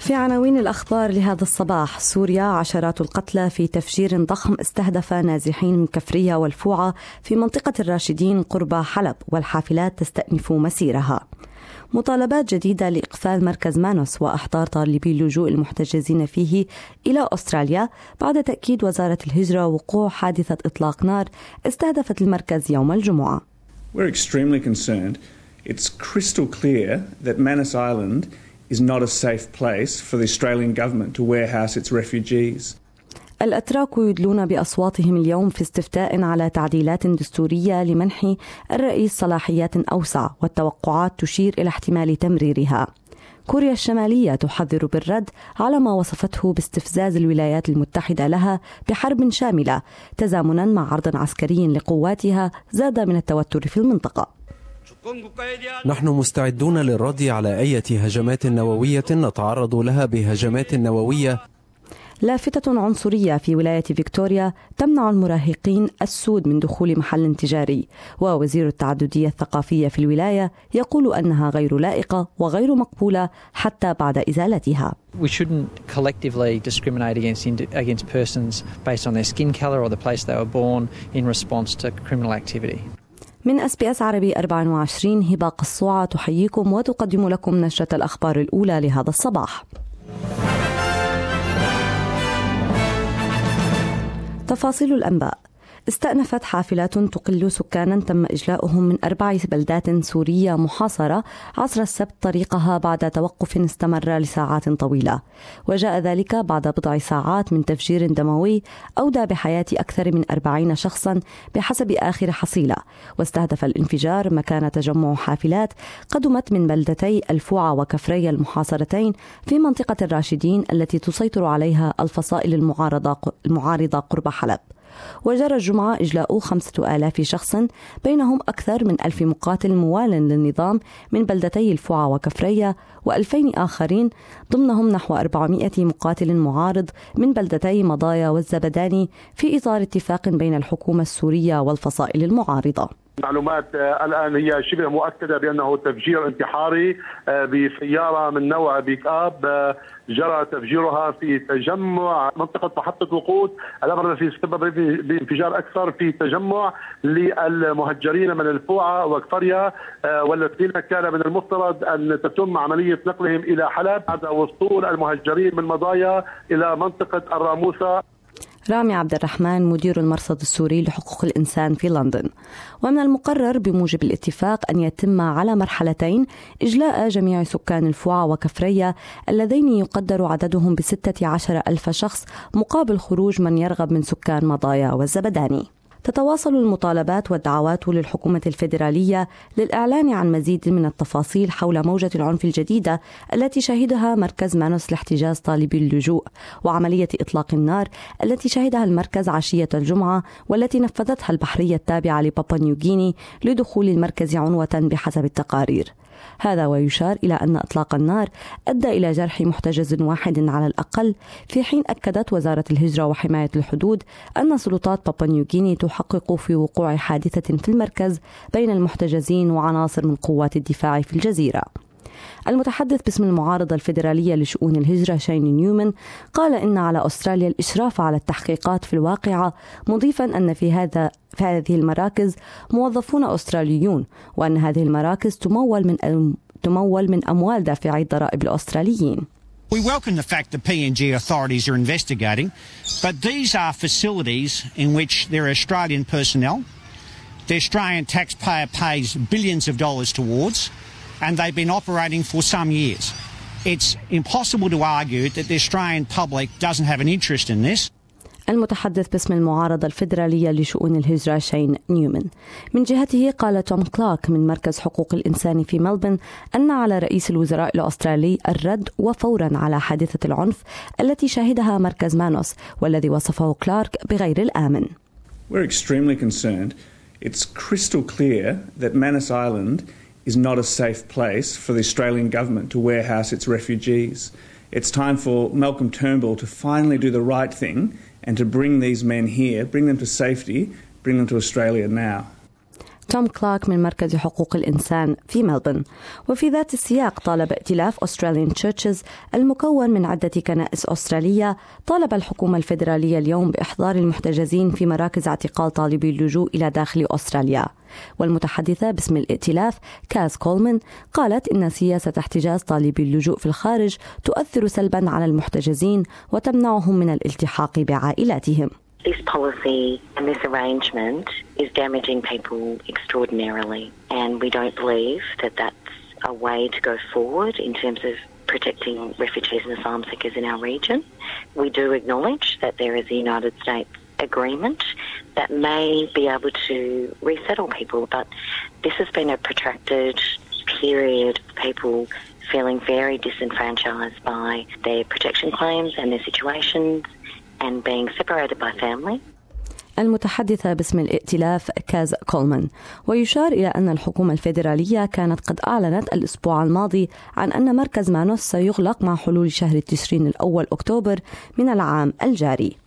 في عناوين الأخبار لهذا الصباح: سوريا عشرات القتلى في تفجير ضخم استهدف نازحين من كفرية والفوعة في منطقة الراشدين قرب حلب، والحافلات تستأنف مسيرها. مطالبات جديدة لإقفال مركز مانوس وإحضار طالبي اللجوء المحتجزين فيه إلى أستراليا بعد تأكيد وزارة الهجرة وقوع حادثة إطلاق نار استهدفت المركز يوم الجمعة. We're extremely concerned. It's crystal clear that Manus Island is not a safe place for the Australian government to warehouse its refugees. الأتراك يدلون بأصواتهم اليوم في استفتاء على تعديلات دستورية لمنح الرئيس صلاحيات أوسع، والتوقعات تشير إلى احتمال تمريرها. كوريا الشمالية تحذر بالرد على ما وصفته باستفزاز الولايات المتحدة لها بحرب شاملة، تزامنا مع عرض عسكري لقواتها زاد من التوتر في المنطقة. نحن مستعدون للرد على أي هجمات نووية نتعرض لها بهجمات نووية. لافتة عنصرية في ولاية فيكتوريا تمنع المراهقين السود من دخول محل تجاري، ووزير التعددية الثقافية في الولاية يقول أنها غير لائقة وغير مقبولة حتى بعد إزالتها. We shouldn't collectively discriminate against persons based on their skin color or the place they were born in response to criminal activity. من SBS عربي 24 هبة قصوعة تحييكم وتقدم لكم نشرة الأخبار الأولى لهذا الصباح. تفاصيل الأنباء: استأنفت حافلات تقل سكانا تم إجلاؤهم من 4 بلدات سورية محاصرة عصر السبت طريقها بعد توقف استمر لساعات طويلة، وجاء ذلك بعد بضع ساعات من تفجير دموي أودى بحياة أكثر من 40 شخصا بحسب آخر حصيلة. واستهدف الانفجار مكان تجمع حافلات قدمت من بلدتي الفوعة وكفرية المحاصرتين في منطقة الراشدين التي تسيطر عليها الفصائل المعارضة قرب حلب. وجرى الجمعة إجلاء 5000 شخص، بينهم أكثر من 1000 مقاتل موال للنظام من بلدتي الفوعة وكفرية، و2000 آخرين ضمنهم نحو 400 مقاتل معارض من بلدتي مضايا والزبداني، في إطار اتفاق بين الحكومة السورية والفصائل المعارضة. معلومات الآن هي شبه مؤكدة بأنه تفجير انتحاري بسيارة من نوع بيك أب جرى تفجيرها في تجمع منطقة محطة وقود، الأمر الذي سبب بانفجار أكثر في تجمع للمهجرين من الفوعة وكفرية، والذين كان من المفترض أن تتم عملية نقلهم إلى حلب بعد وصول المهجرين من مضايا إلى منطقة الراموسة. رامي عبد الرحمن مدير المرصد السوري لحقوق الإنسان في لندن. ومن المقرر بموجب الاتفاق أن يتم على مرحلتين إجلاء جميع سكان الفوعة وكفرية اللذين يقدر عددهم ب16,000 شخص، مقابل خروج من يرغب من سكان مضايا والزبداني. تتواصل المطالبات والدعوات للحكومة الفيدرالية للإعلان عن مزيد من التفاصيل حول موجة العنف الجديدة التي شهدها مركز مانوس لاحتجاز طالبي اللجوء، وعملية إطلاق النار التي شهدها المركز عشية الجمعة، والتي نفذتها البحرية التابعة لبابا نيوغيني لدخول المركز عنوة بحسب التقارير. هذا ويشار إلى أن إطلاق النار أدى إلى جرح محتجز واحد على الأقل، في حين أكدت وزارة الهجرة وحماية الحدود أن سلطات بابا نيوغيني تحقق في وقوع حادثة في المركز بين المحتجزين وعناصر من قوات الدفاع في الجزيرة. المتحدث باسم المعارضة الفيدرالية لشؤون الهجرة شين نيومان قال إن على أستراليا الإشراف على التحقيقات في الواقعة، مضيفا أن في هذه المراكز موظفون أستراليون، وأن هذه المراكز تمول من أموال دافعي الضرائب الأستراليين. We welcome the fact the PNG authorities are investigating, but these are facilities in which there are Australian personnel. The Australian taxpayer pays billions of dollars towards, and they've been operating for some years. It's impossible to argue that the Australian public doesn't have an interest in this. المتحدث باسم المعارضة الفيدرالية لشؤون الهجرة شين نيومان. من جهته قال توم كلارك من مركز حقوق الإنسان في ملبن أن على رئيس الوزراء الأسترالي الرد وفورا على حادثة العنف التي شهدها مركز مانوس، والذي وصفه كلارك بغير الآمن. We're extremely concerned. It's crystal clear that Manus Island is not a safe place for the Australian government to warehouse its refugees. It's time for Malcolm Turnbull to finally do the right thing and to bring these men here, bring them to safety, bring them to Australia now. توم كلارك من مركز حقوق الإنسان في ملبورن. وفي ذات السياق طالب ائتلاف Australian Churches المكون من عدة كنائس أسترالية طالب الحكومة الفيدرالية اليوم بإحضار المحتجزين في مراكز اعتقال طالبي اللجوء إلى داخل أستراليا. والمتحدثة باسم الائتلاف كاز كولمان قالت إن سياسة احتجاز طالبي اللجوء في الخارج تؤثر سلبا على المحتجزين وتمنعهم من الالتحاق بعائلاتهم. This policy and this arrangement is damaging people extraordinarily, and we don't believe that that's a way to go forward in terms of protecting refugees and asylum seekers in our region. We do acknowledge that there is a United States agreement that may be able to resettle people, but this has been a protracted period of people feeling very disenfranchised by their protection claims and their situations and being separated by family. المتحدثة باسم الائتلاف كاز كولمان. ويشار إلى أن الحكومة الفيدرالية كانت قد أعلنت الأسبوع الماضي عن أن مركز مانوس سيغلق مع حلول شهر تشرين الأول أكتوبر من العام الجاري.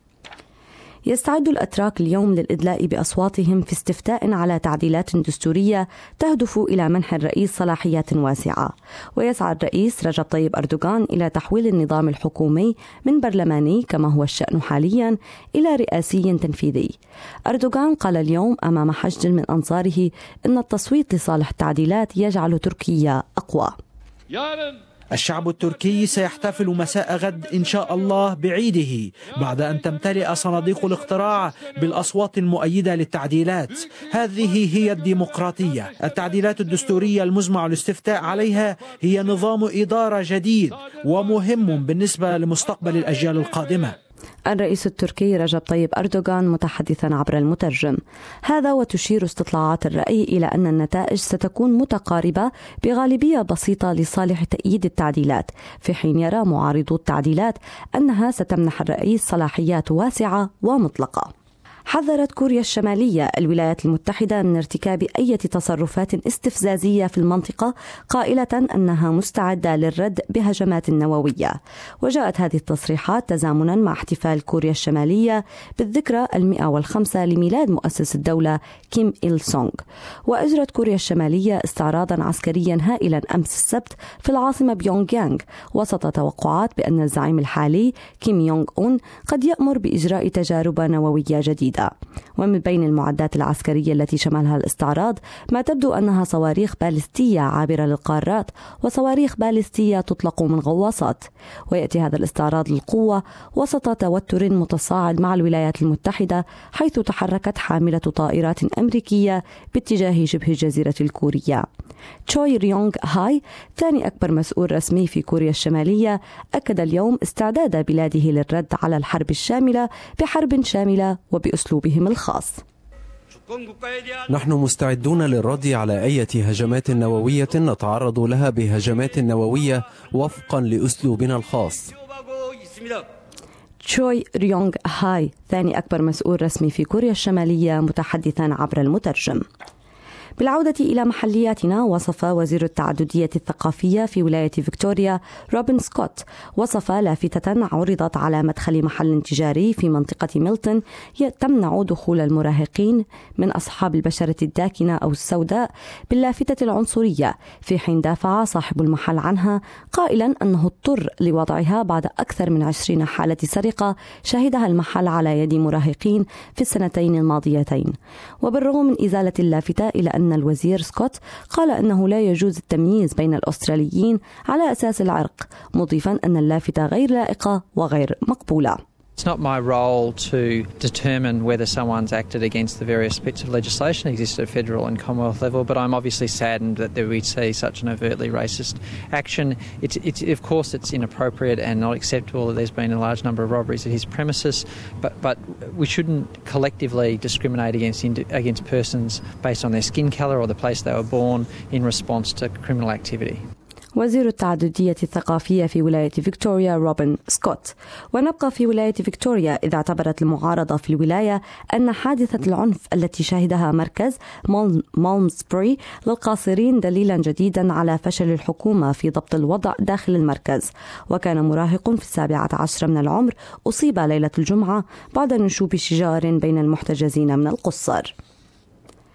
يستعد الأتراك اليوم للإدلاء بأصواتهم في استفتاء على تعديلات دستورية تهدف إلى منح الرئيس صلاحيات واسعة. ويسعى الرئيس رجب طيب أردوغان إلى تحويل النظام الحكومي من برلماني كما هو الشأن حاليا إلى رئاسي تنفيذي. أردوغان قال اليوم أمام حشد من أنصاره إن التصويت لصالح التعديلات يجعل تركيا أقوى. الشعب التركي سيحتفل مساء غد إن شاء الله بعيده بعد أن تمتلئ صناديق الاقتراع بالأصوات المؤيدة للتعديلات. هذه هي الديمقراطية. التعديلات الدستورية المزمع الاستفتاء عليها هي نظام إدارة جديد ومهم بالنسبة لمستقبل الأجيال القادمة. الرئيس التركي رجب طيب أردوغان متحدثا عبر المترجم. هذا وتشير استطلاعات الرأي إلى أن النتائج ستكون متقاربة بغالبية بسيطة لصالح تأييد التعديلات، في حين يرى معارضو التعديلات أنها ستمنح الرئيس صلاحيات واسعة ومطلقة. حذرت كوريا الشمالية الولايات المتحدة من ارتكاب أي تصرفات استفزازية في المنطقة، قائلة أنها مستعدة للرد بهجمات نووية. وجاءت هذه التصريحات تزامنا مع احتفال كوريا الشمالية بالذكرى 105 لميلاد مؤسس الدولة كيم إل سونغ. وأجرت كوريا الشمالية استعراضا عسكريا هائلا أمس السبت في العاصمة بيونغ يانغ وسط توقعات بأن الزعيم الحالي كيم يونغ أون قد يأمر بإجراء تجارب نووية جديدة. ومن بين المعدات العسكرية التي شملها الاستعراض ما تبدو أنها صواريخ باليستية عابرة للقارات وصواريخ باليستية تطلق من غواصات. ويأتي هذا الاستعراض للقوة وسط توتر متصاعد مع الولايات المتحدة، حيث تحركت حاملة طائرات أمريكية باتجاه شبه الجزيرة الكورية. تشوي ريونغ هاي ثاني أكبر مسؤول رسمي في كوريا الشمالية أكد اليوم استعداد بلاده للرد على الحرب الشاملة بحرب شاملة وبأسلوبهم الخاص. نحن مستعدون للرد على أي هجمات نووية نتعرض لها بهجمات نووية وفقا لأسلوبنا الخاص. تشوي ريونغ هاي ثاني أكبر مسؤول رسمي في كوريا الشمالية متحدثا عبر المترجم. بالعودة إلى محلياتنا، وصف وزير التعددية الثقافية في ولاية فيكتوريا روبن سكوت وصف لافتة عرضت على مدخل محل تجاري في منطقة ميلتون تمنع دخول المراهقين من أصحاب البشرة الداكنة أو السوداء باللافتة العنصرية، في حين دافع صاحب المحل عنها قائلا أنه اضطر لوضعها بعد أكثر من 20 حالة سرقة شهدها المحل على يد مراهقين في السنتين الماضيتين. وبالرغم من إزالة اللافتة إلى أن الوزير سكوت قال أنه لا يجوز التمييز بين الأستراليين على أساس العرق، مضيفا أن اللافتة غير لائقة وغير مقبولة. It's not my role to determine whether someone's acted against the various bits of legislation that exist at federal and Commonwealth level, but I'm obviously saddened that we see such an overtly racist action. Of course, it's inappropriate and not acceptable that there's been a large number of robberies at his premises, but we shouldn't collectively discriminate against persons based on their skin colour or the place they were born in response to criminal activity. وزير التعددية الثقافية في ولاية فيكتوريا روبن سكوت. ونبقى في ولاية فيكتوريا، إذا اعتبرت المعارضة في الولاية أن حادثة العنف التي شهدها مركز مالمسبري للقاصرين دليلا جديدا على فشل الحكومة في ضبط الوضع داخل المركز. وكان مراهق في 17 من العمر أصيب ليلة الجمعة بعد نشوب شجار بين المحتجزين من القصر.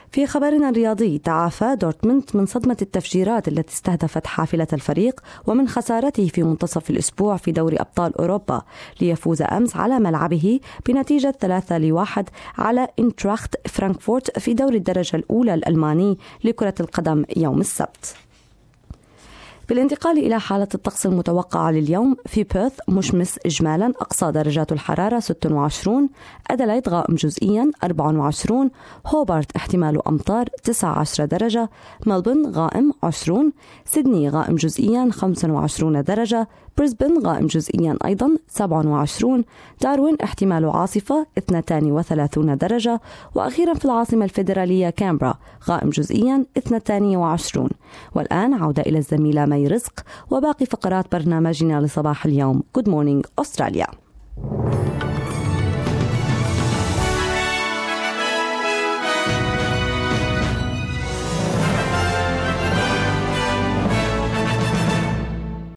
في خبرنا الرياضي، تعافى دورتموند من صدمة التفجيرات التي استهدفت حافلة الفريق ومن خسارته في منتصف الأسبوع في دوري أبطال أوروبا، ليفوز أمس على ملعبه بنتيجة 3-1 على إنتراخت فرانكفورت في دوري الدرجة الأولى الألماني لكرة القدم يوم السبت. بالانتقال إلى حالة الطقس المتوقعة لليوم، في بيرث مشمس إجمالا، أقصى درجات الحرارة 26، أدلايد غائم جزئيا 24، هوبارت احتمال أمطار 19 درجة، ملبورن غائم 20، سيدني غائم جزئيا 25 درجة، بريسبن غائم جزئيا أيضا 27، داروين احتمال عاصفة 32 درجة، وأخيرا في العاصمة الفيدرالية كامبرا غائم جزئيا 22. والآن عودة إلى الزميلة مي رزق وباقي فقرات برنامجنا لصباح اليوم. Good morning أستراليا.